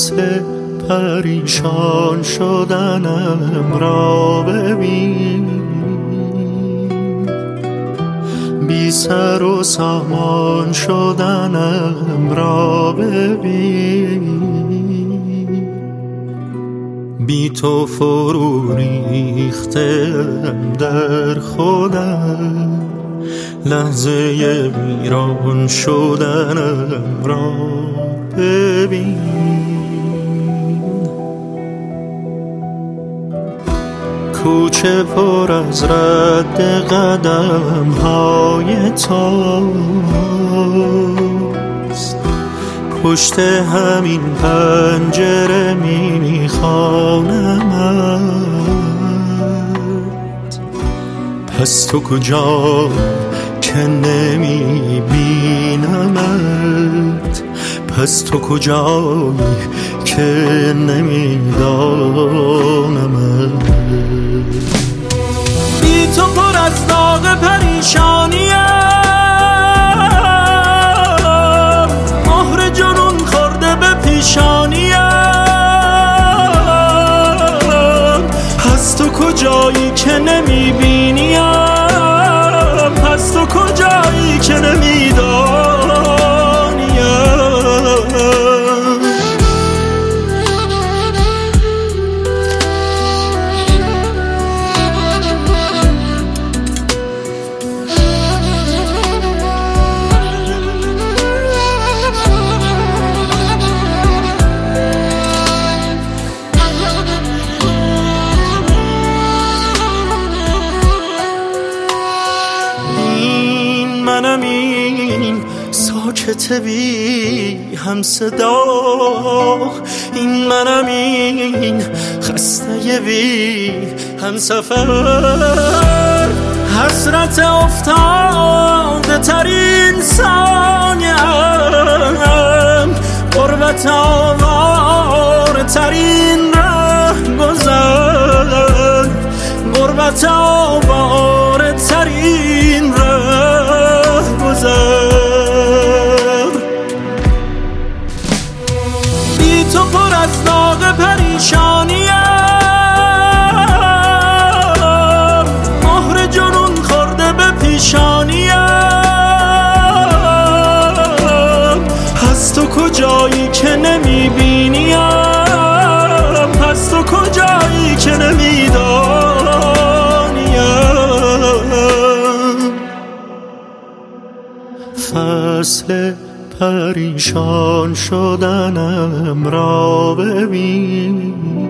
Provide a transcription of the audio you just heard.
فصل پریشان شدنم را ببین، بی سر و سامان شدنم را ببین، بی تو فرو ریختم در خودم، لحظه ویران شدنم را ببین. کوچه پر از رد قدم های تاست، پشت همین پنجره میخوانمت. پس تو کجا که نمیبینمت، پس تو کجایی که نمیدانمت. بی تو پر از داغ پریشانیم، مهر جنون خورده به پیشانیم. پس تو کجایی که نمیبینیم، پس تو کجایی که نمیدانیم. منم این ساکت بی هم صدا، این منم این خسته بی هم سفر. حسرت افتاده ترین ثانیم، غربت آواره ترین رهگذر، غربت آواره ترین بی تو پر از داغ پریشانیم، مهر جنون خورده به پیشانیم. پس تو کجایی که نمیبینیم، پس تو کجایی که نمیدانیم. فصل پریشان شدنم را ببین،